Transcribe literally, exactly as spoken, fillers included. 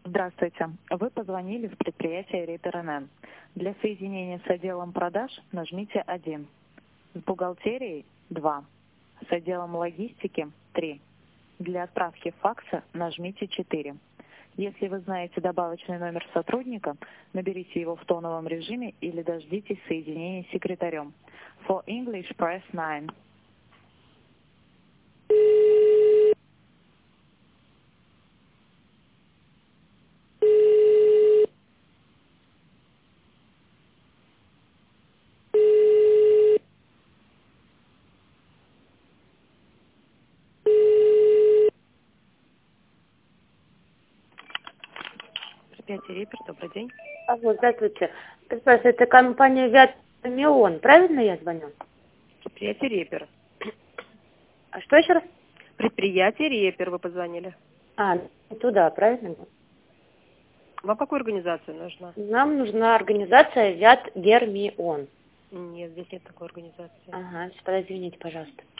Здравствуйте. Вы позвонили в предприятие Рипер эн эн. Для соединения с отделом продаж нажмите один. С бухгалтерией два. С отделом логистики три. Для отправки факса нажмите четыре. Если вы знаете добавочный номер сотрудника, наберите его в тоновом режиме или дождитесь соединения с секретарем. For English, press nine. Предприятие Рипер, добрый день. Алло, здравствуйте. Спрашиваю, это компания Виатмион, правильно я звоню? Предприятие Рипер. А что еще раз? Предприятие Рипер вы позвонили. А, туда, правильно? Вам какую организацию нужна? Нам нужна организация Виатгермион. Нет, здесь нет такой организации. Ага, сейчас, извините, пожалуйста.